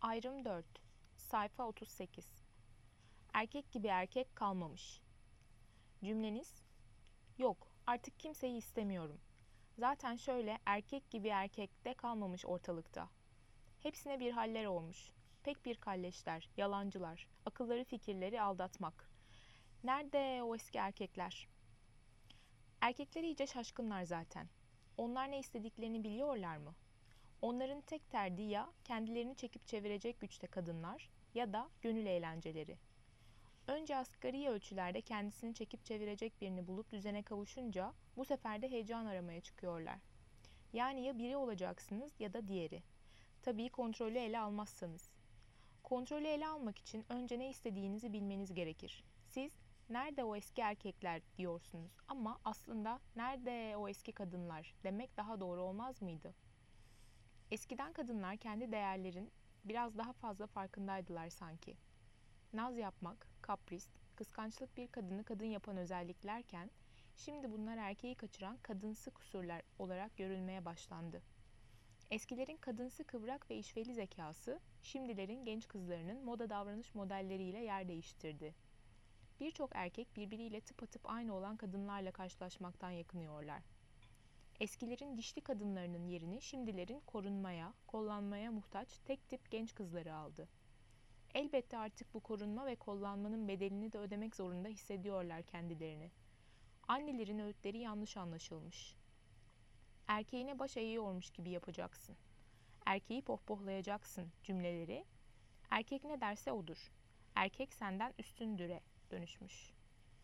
Ayrım 4, sayfa 38. Erkek gibi erkek kalmamış. Cümleniz: yok, artık kimseyi istemiyorum. Zaten şöyle erkek gibi erkek de kalmamış ortalıkta. Hepsine bir haller olmuş. Pek bir kalleşler, yalancılar, akılları fikirleri aldatmak. Nerede o eski erkekler? Erkekler iyice şaşkınlar zaten. Onlar ne istediklerini biliyorlar mı? Onların tek derdi ya kendilerini çekip çevirecek güçte kadınlar ya da gönül eğlenceleri. Önce asgari ölçülerde kendisini çekip çevirecek birini bulup düzene kavuşunca bu sefer de heyecan aramaya çıkıyorlar. Yani ya biri olacaksınız ya da diğeri. Tabii kontrolü ele almazsanız. Kontrolü ele almak için önce ne istediğinizi bilmeniz gerekir. Siz nerede o eski erkekler diyorsunuz ama aslında nerede o eski kadınlar demek daha doğru olmaz mıydı? Eskiden kadınlar kendi değerlerin biraz daha fazla farkındaydılar sanki. Naz yapmak, kapris, kıskançlık bir kadını kadın yapan özelliklerken, şimdi bunlar erkeği kaçıran kadınsı kusurlar olarak görülmeye başlandı. Eskilerin kadınsı kıvrak ve işveli zekası, şimdilerin genç kızlarının moda davranış modelleriyle yer değiştirdi. Birçok erkek birbiriyle tıpatıp aynı olan kadınlarla karşılaşmaktan yakınıyorlar. Eskilerin dişli kadınlarının yerini şimdilerin korunmaya, kollanmaya muhtaç tek tip genç kızları aldı. Elbette artık bu korunma ve kollanmanın bedelini de ödemek zorunda hissediyorlar kendilerini. Annelerin öğütleri yanlış anlaşılmış. Erkeğine baş eğiyormuş gibi yapacaksın. Erkeği pohpohlayacaksın cümleleri. Erkek ne derse odur. Erkek senden üstündüre dönüşmüş.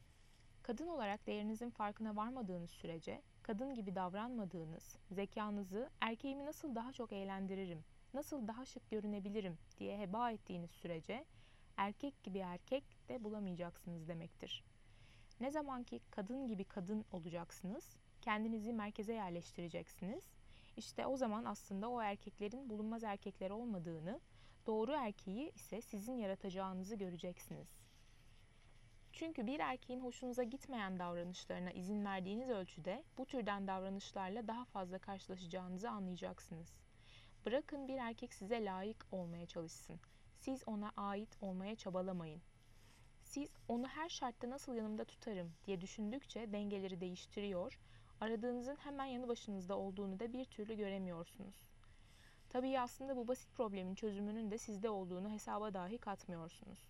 Kadın olarak değerinizin farkına varmadığınız sürece, kadın gibi davranmadığınız, zekanızı erkeğimi nasıl daha çok eğlendiririm, nasıl daha şık görünebilirim diye heba ettiğiniz sürece erkek gibi erkek de bulamayacaksınız demektir. Ne zaman ki kadın gibi kadın olacaksınız, kendinizi merkeze yerleştireceksiniz. İşte o zaman aslında o erkeklerin bulunmaz erkekler olmadığını, doğru erkeği ise sizin yaratacağınızı göreceksiniz. Çünkü bir erkeğin hoşunuza gitmeyen davranışlarına izin verdiğiniz ölçüde bu türden davranışlarla daha fazla karşılaşacağınızı anlayacaksınız. Bırakın bir erkek size layık olmaya çalışsın. Siz ona ait olmaya çabalamayın. Siz onu her şartta nasıl yanımda tutarım diye düşündükçe dengeleri değiştiriyor, aradığınızın hemen yanı başınızda olduğunu da bir türlü göremiyorsunuz. Tabii aslında bu basit problemin çözümünün de sizde olduğunu hesaba dahi katmıyorsunuz.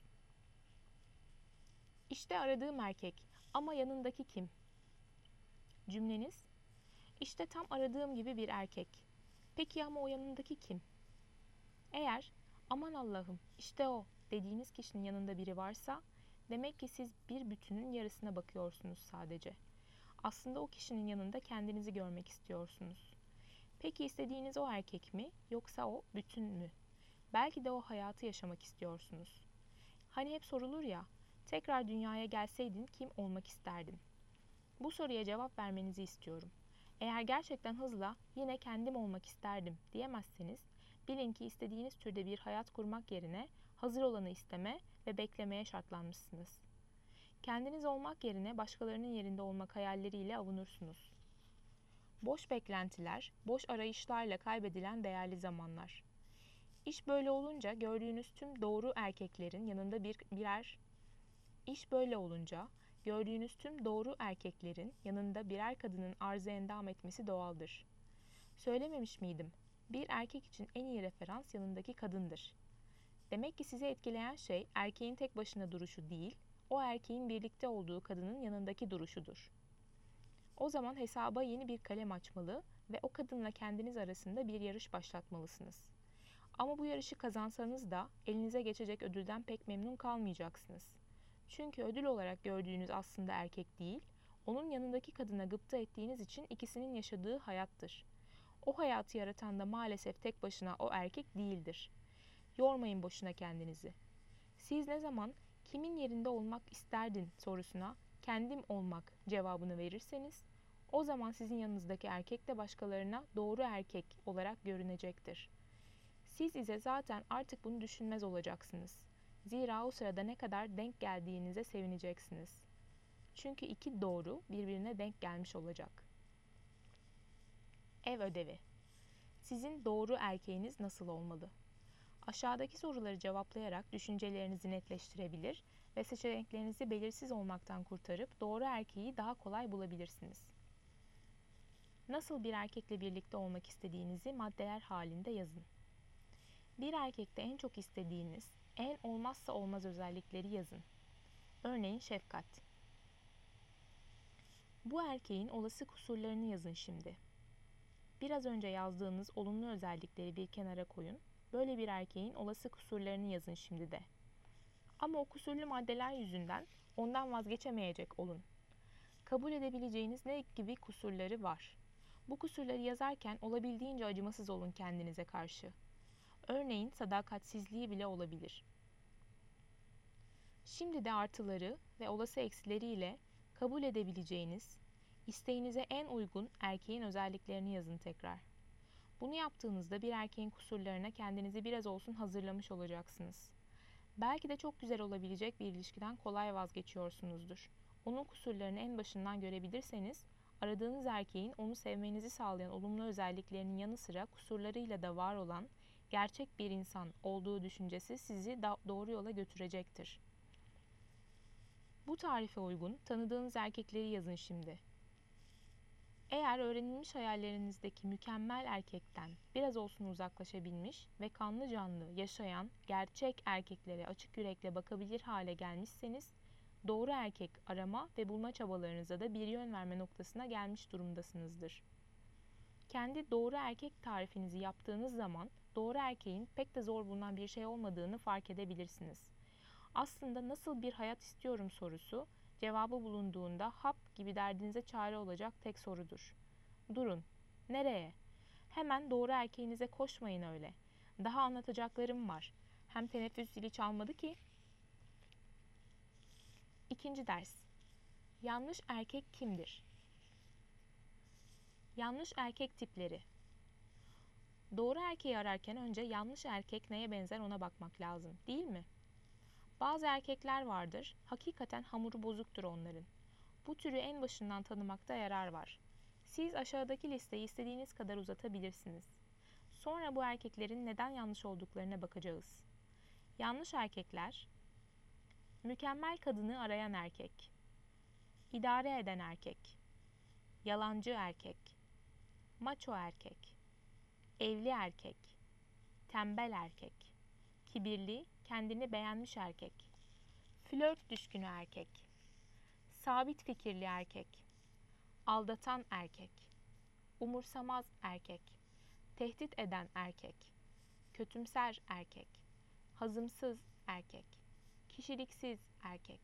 İşte aradığım erkek ama yanındaki kim? Cümleniz: İşte tam aradığım gibi bir erkek. Peki ama o yanındaki kim? Eğer aman Allah'ım işte o dediğiniz kişinin yanında biri varsa demek ki siz bir bütünün yarısına bakıyorsunuz sadece. Aslında o kişinin yanında kendinizi görmek istiyorsunuz. Peki istediğiniz o erkek mi yoksa o bütün mü? Belki de o hayatı yaşamak istiyorsunuz. Hani hep sorulur ya, tekrar dünyaya gelseydin kim olmak isterdin? Bu soruya cevap vermenizi istiyorum. Eğer gerçekten hızla yine kendim olmak isterdim diyemezseniz, bilin ki istediğiniz türde bir hayat kurmak yerine hazır olanı isteme ve beklemeye şartlanmışsınız. Kendiniz olmak yerine başkalarının yerinde olmak hayalleriyle avunursunuz. Boş beklentiler, boş arayışlarla kaybedilen değerli zamanlar. İş böyle olunca gördüğünüz tüm doğru erkeklerin yanında birer kadının arz-ı endam etmesi doğaldır. Söylememiş miydim? Bir erkek için en iyi referans yanındaki kadındır. Demek ki sizi etkileyen şey erkeğin tek başına duruşu değil, o erkeğin birlikte olduğu kadının yanındaki duruşudur. O zaman hesaba yeni bir kalem açmalı ve o kadınla kendiniz arasında bir yarış başlatmalısınız. Ama bu yarışı kazansanız da elinize geçecek ödülden pek memnun kalmayacaksınız. Çünkü ödül olarak gördüğünüz aslında erkek değil, onun yanındaki kadına gıpta ettiğiniz için ikisinin yaşadığı hayattır. O hayatı yaratan da maalesef tek başına o erkek değildir. Yormayın boşuna kendinizi. Siz ne zaman kimin yerinde olmak isterdin sorusuna kendim olmak cevabını verirseniz, o zaman sizin yanınızdaki erkek de başkalarına doğru erkek olarak görünecektir. Siz ise zaten artık bunu düşünmez olacaksınız. Zira o sırada ne kadar denk geldiğinize sevineceksiniz. Çünkü iki doğru birbirine denk gelmiş olacak. Ev ödevi. Sizin doğru erkeğiniz nasıl olmalı? Aşağıdaki soruları cevaplayarak düşüncelerinizi netleştirebilir ve seçeneklerinizi belirsiz olmaktan kurtarıp doğru erkeği daha kolay bulabilirsiniz. Nasıl bir erkekle birlikte olmak istediğinizi maddeler halinde yazın. Bir erkekte en çok istediğiniz, en olmazsa olmaz özellikleri yazın. Örneğin şefkat. Bu erkeğin olası kusurlarını yazın şimdi. Biraz önce yazdığınız olumlu özellikleri bir kenara koyun. Böyle bir erkeğin olası kusurlarını yazın şimdi de. Ama o kusurlu maddeler yüzünden ondan vazgeçemeyecek olun. Kabul edebileceğiniz ne gibi kusurları var? Bu kusurları yazarken olabildiğince acımasız olun kendinize karşı. Örneğin sadakatsizliği bile olabilir. Şimdi de artıları ve olası eksileriyle kabul edebileceğiniz, isteğinize en uygun erkeğin özelliklerini yazın tekrar. Bunu yaptığınızda bir erkeğin kusurlarına kendinizi biraz olsun hazırlamış olacaksınız. Belki de çok güzel olabilecek bir ilişkiden kolay vazgeçiyorsunuzdur. Onun kusurlarını en başından görebilirseniz, aradığınız erkeğin onu sevmenizi sağlayan olumlu özelliklerinin yanı sıra kusurlarıyla da var olan gerçek bir insan olduğu düşüncesi sizi doğru yola götürecektir. Bu tarife uygun tanıdığınız erkekleri yazın şimdi. Eğer öğrenilmiş hayallerinizdeki mükemmel erkekten biraz olsun uzaklaşabilmiş ve kanlı canlı yaşayan gerçek erkeklere açık yürekle bakabilir hale gelmişseniz, doğru erkek arama ve bulma çabalarınıza da bir yön verme noktasına gelmiş durumdasınızdır. Kendi doğru erkek tarifinizi yaptığınız zaman doğru erkeğin pek de zor bulunan bir şey olmadığını fark edebilirsiniz. Aslında nasıl bir hayat istiyorum sorusu, cevabı bulunduğunda hap gibi derdinize çare olacak tek sorudur. Durun. Nereye? Hemen doğru erkeğinize koşmayın öyle. Daha anlatacaklarım var. Hem teneffüs zili çalmadı ki. İkinci ders. Yanlış erkek kimdir? Yanlış erkek tipleri. Doğru erkeği ararken önce yanlış erkek neye benzer ona bakmak lazım, değil mi? Bazı erkekler vardır, hakikaten hamuru bozuktur onların. Bu türü en başından tanımakta yarar var. Siz aşağıdaki listeyi istediğiniz kadar uzatabilirsiniz. Sonra bu erkeklerin neden yanlış olduklarına bakacağız. Yanlış erkekler: mükemmel kadını arayan erkek, idare eden erkek, yalancı erkek, maço erkek, evli erkek, tembel erkek, kibirli, kendini beğenmiş erkek, flört düşkünü erkek, sabit fikirli erkek, aldatan erkek, umursamaz erkek, tehdit eden erkek, kötümser erkek, hazımsız erkek, kişiliksiz erkek.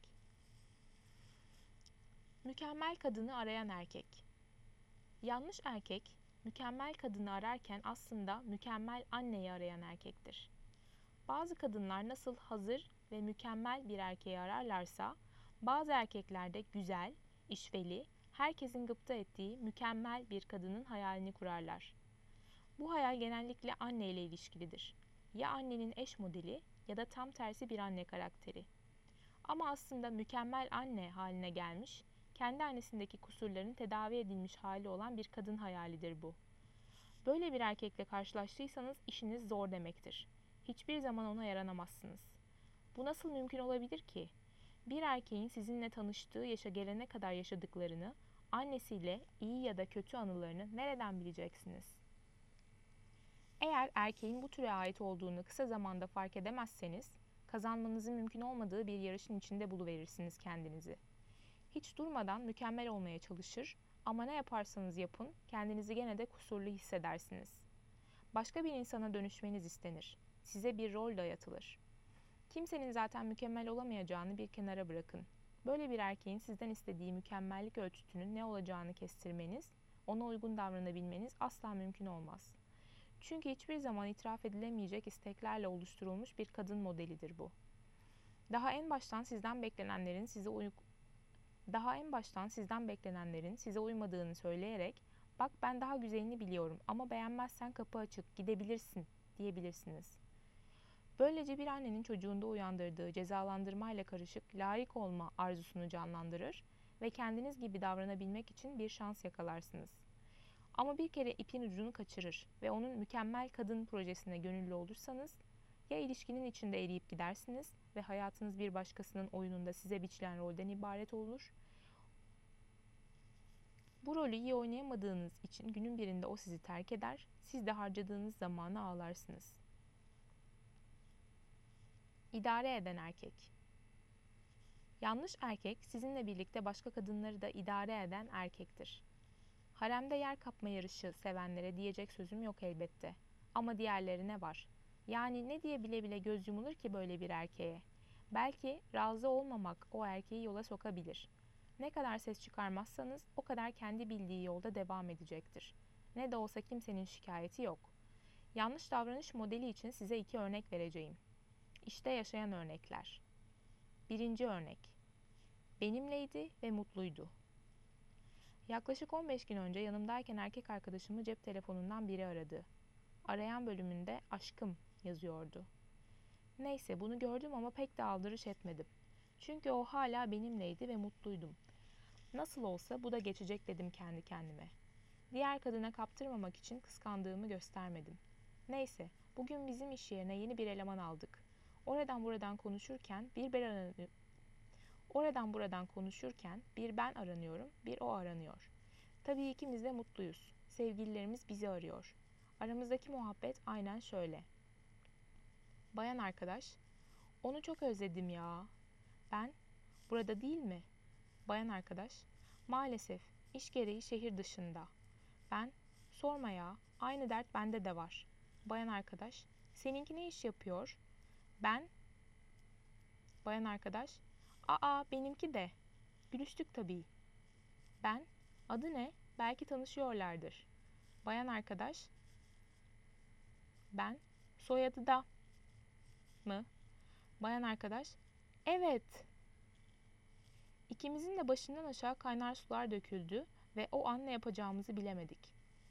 Mükemmel kadını arayan erkek. Yanlış erkek, mükemmel kadını ararken aslında mükemmel anneyi arayan erkektir. Bazı kadınlar nasıl hazır ve mükemmel bir erkeği ararlarsa, bazı erkekler de güzel, işveli, herkesin gıpta ettiği mükemmel bir kadının hayalini kurarlar. Bu hayal genellikle anne ile ilişkilidir. Ya annenin eş modeli ya da tam tersi bir anne karakteri. Ama aslında mükemmel anne haline gelmiş, kendi annesindeki kusurların tedavi edilmiş hali olan bir kadın hayalidir bu. Böyle bir erkekle karşılaştıysanız işiniz zor demektir. Hiçbir zaman ona yaranamazsınız. Bu nasıl mümkün olabilir ki? Bir erkeğin sizinle tanıştığı yaşa gelene kadar yaşadıklarını, annesiyle iyi ya da kötü anılarını nereden bileceksiniz? Eğer erkeğin bu türe ait olduğunu kısa zamanda fark edemezseniz, kazanmanızın mümkün olmadığı bir yarışın içinde buluverirsiniz kendinizi. Hiç durmadan mükemmel olmaya çalışır ama ne yaparsanız yapın kendinizi gene de kusurlu hissedersiniz. Başka bir insana dönüşmeniz istenir. Size bir rol dayatılır. Kimsenin zaten mükemmel olamayacağını bir kenara bırakın. Böyle bir erkeğin sizden istediği mükemmellik ölçütünün ne olacağını kestirmeniz, ona uygun davranabilmeniz asla mümkün olmaz. Çünkü hiçbir zaman itiraf edilemeyecek isteklerle oluşturulmuş bir kadın modelidir bu. Daha en baştan sizden beklenenlerin size uymadığını söyleyerek, "Bak ben daha güzelini biliyorum ama beğenmezsen kapı açık, gidebilirsin." diyebilirsiniz. Böylece bir annenin çocuğunda uyandırdığı cezalandırmayla karışık layık olma arzusunu canlandırır ve kendiniz gibi davranabilmek için bir şans yakalarsınız. Ama bir kere ipin ucunu kaçırır ve onun mükemmel kadın projesine gönüllü olursanız, Ya ilişkinin içinde eriyip gidersiniz ve hayatınız bir başkasının oyununda size biçilen rolden ibaret olur. Bu rolü iyi oynayamadığınız için günün birinde o sizi terk eder, siz de harcadığınız zamanı ağlarsınız. İdare eden erkek. Yanlış erkek, sizinle birlikte başka kadınları da idare eden erkektir. Haremde yer kapma yarışı sevenlere diyecek sözüm yok elbette. Ama diğerlerine var. Yani ne diye bile bile göz yumulur ki böyle bir erkeğe? Belki razı olmamak o erkeği yola sokabilir. Ne kadar ses çıkarmazsanız o kadar kendi bildiği yolda devam edecektir. Ne de olsa kimsenin şikayeti yok. Yanlış davranış modeli için size 2 örnek vereceğim. İşte yaşayan örnekler. Birinci örnek. Benimleydi ve mutluydu. Yaklaşık 15 gün önce yanımdayken erkek arkadaşımı cep telefonundan biri aradı. Arayan bölümünde aşkım yazıyordu. Neyse bunu gördüm ama pek de aldırış etmedim. Çünkü o hala benimleydi ve mutluydum. Nasıl olsa bu da geçecek dedim kendi kendime. Diğer kadına kaptırmamak için kıskandığımı göstermedim. Neyse, bugün bizim iş yerine yeni bir eleman aldık. Oradan buradan konuşurken bir ben aranıyorum, bir o aranıyor. Tabii ikimiz de mutluyuz. Sevgililerimiz bizi arıyor. Aramızdaki muhabbet aynen şöyle. Bayan arkadaş, onu çok özledim ya. Ben, burada değil mi? Bayan arkadaş, maalesef iş gereği şehir dışında. Ben, sorma ya, aynı dert bende de var. Bayan arkadaş, seninki ne iş yapıyor? Ben, bayan arkadaş, aa benimki de. Gülüştük tabii. Ben, adı ne? Belki tanışıyorlardır. Bayan arkadaş, ben, soyadı da mı? Bayan arkadaş, evet. İkimizin de başından aşağı kaynar sular döküldü ve o an ne yapacağımızı bilemedik.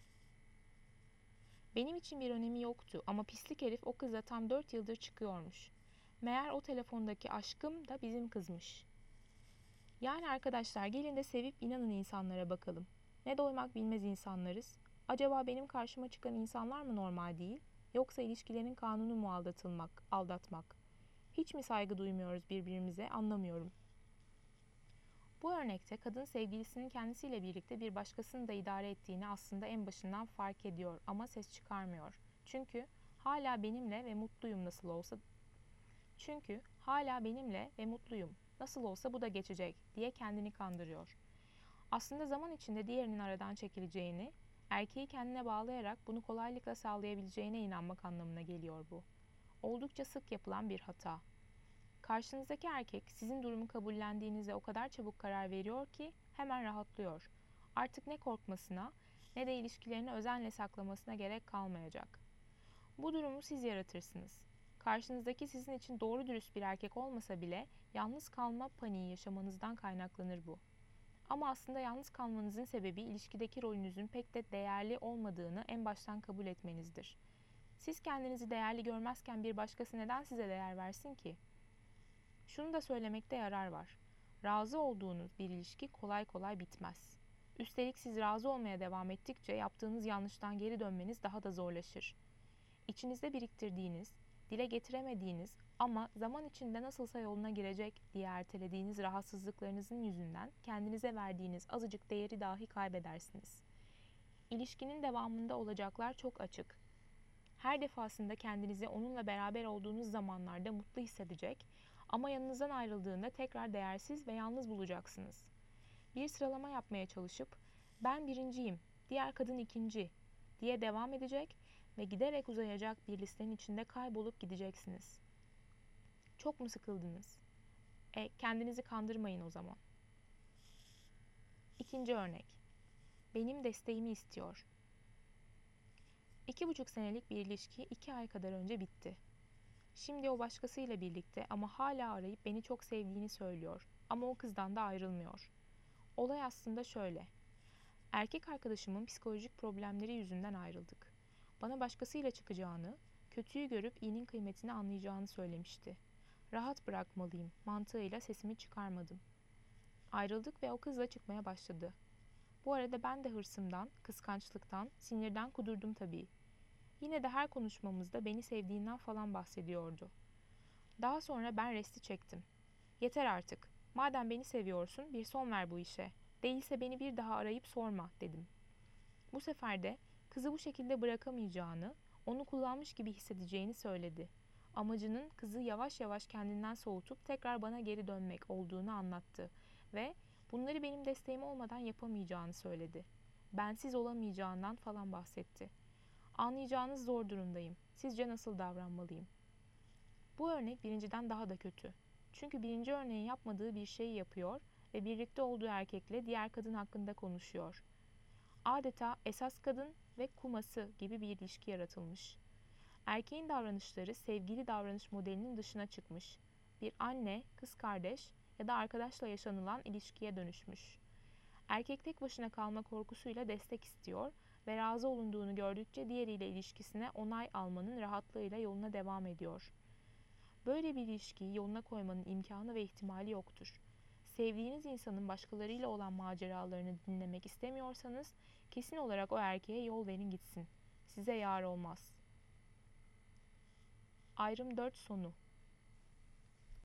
Benim için bir önemi yoktu ama pislik herif o kızla tam 4 yıldır çıkıyormuş. Meğer o telefondaki aşkım da bizim kızmış. Yani arkadaşlar gelin de sevip inanın insanlara bakalım. Ne doymak bilmez insanlarız. Acaba benim karşıma çıkan insanlar mı normal değil? Yoksa ilişkilerin kanunu mu aldatmak? Hiç mi saygı duymuyoruz birbirimize anlamıyorum. Bu örnekte kadın sevgilisinin kendisiyle birlikte bir başkasını da idare ettiğini aslında en başından fark ediyor ama ses çıkarmıyor. Hala benimle ve mutluyum nasıl olsa bu da geçecek diye kendini kandırıyor. Aslında zaman içinde diğerinin aradan çekileceğini, erkeği kendine bağlayarak bunu kolaylıkla sağlayabileceğine inanmak anlamına geliyor bu. Oldukça sık yapılan bir hata. Karşınızdaki erkek sizin durumu kabullendiğinizde o kadar çabuk karar veriyor ki hemen rahatlıyor. Artık ne korkmasına ne de ilişkilerini özenle saklamasına gerek kalmayacak. Bu durumu siz yaratırsınız. Karşınızdaki sizin için doğru dürüst bir erkek olmasa bile yalnız kalma paniği yaşamanızdan kaynaklanır bu. Ama aslında yalnız kalmanızın sebebi ilişkideki rolünüzün pek de değerli olmadığını en baştan kabul etmenizdir. Siz kendinizi değerli görmezken bir başkası neden size değer versin ki? Şunu da söylemekte yarar var. Razı olduğunuz bir ilişki kolay kolay bitmez. Üstelik siz razı olmaya devam ettikçe yaptığınız yanlıştan geri dönmeniz daha da zorlaşır. İçinizde biriktirdiğiniz, dile getiremediğiniz ama zaman içinde nasılsa yoluna girecek diye ertelediğiniz rahatsızlıklarınızın yüzünden kendinize verdiğiniz azıcık değeri dahi kaybedersiniz. İlişkinin devamında olacaklar çok açık. Her defasında kendinizi onunla beraber olduğunuz zamanlarda mutlu hissedecek ama yanınızdan ayrıldığında tekrar değersiz ve yalnız bulacaksınız. Bir sıralama yapmaya çalışıp ben birinciyim, diğer kadın ikinci diye devam edecek ve giderek uzayacak bir listenin içinde kaybolup gideceksiniz. Çok mu sıkıldınız? Kendinizi kandırmayın o zaman. İkinci örnek. Benim desteğimi istiyor. 2,5 senelik bir ilişki 2 ay kadar önce bitti. Şimdi o başkasıyla birlikte ama hala arayıp beni çok sevdiğini söylüyor. Ama o kızdan da ayrılmıyor. Olay aslında şöyle. Erkek arkadaşımın psikolojik problemleri yüzünden ayrıldık. Bana başkasıyla çıkacağını, kötüyü görüp iyinin kıymetini anlayacağını söylemişti. Rahat bırakmalıyım mantığıyla sesimi çıkarmadım. Ayrıldık ve o kızla çıkmaya başladı. Bu arada ben de hırsımdan, kıskançlıktan, sinirden kudurdum tabii. Yine de her konuşmamızda beni sevdiğinden falan bahsediyordu. Daha sonra ben resti çektim. Yeter artık. Madem beni seviyorsun, bir son ver bu işe. Değilse beni bir daha arayıp sorma, dedim. Bu sefer de kızı bu şekilde bırakamayacağını, onu kullanmış gibi hissedeceğini söyledi. Amacının kızı yavaş yavaş kendinden soğutup tekrar bana geri dönmek olduğunu anlattı ve bunları benim desteğim olmadan yapamayacağını söyledi. Bensiz olamayacağından falan bahsetti. Anlayacağınız zor durumdayım. Sizce nasıl davranmalıyım? Bu örnek birinciden daha da kötü. Çünkü birinci örneğin yapmadığı bir şeyi yapıyor ve birlikte olduğu erkekle diğer kadın hakkında konuşuyor. Adeta esas kadın ve kuması gibi bir ilişki yaratılmış. Erkeğin davranışları sevgili davranış modelinin dışına çıkmış. Bir anne, kız kardeş ya da arkadaşla yaşanılan ilişkiye dönüşmüş. Erkek tek başına kalma korkusuyla destek istiyor ve razı olunduğunu gördükçe diğeriyle ilişkisine onay almanın rahatlığıyla yoluna devam ediyor. Böyle bir ilişkiyi yoluna koymanın imkanı ve ihtimali yoktur. Sevdiğiniz insanın başkalarıyla olan maceralarını dinlemek istemiyorsanız kesin olarak o erkeğe yol verin gitsin. Size yar olmaz. Ayrım 4 sonu.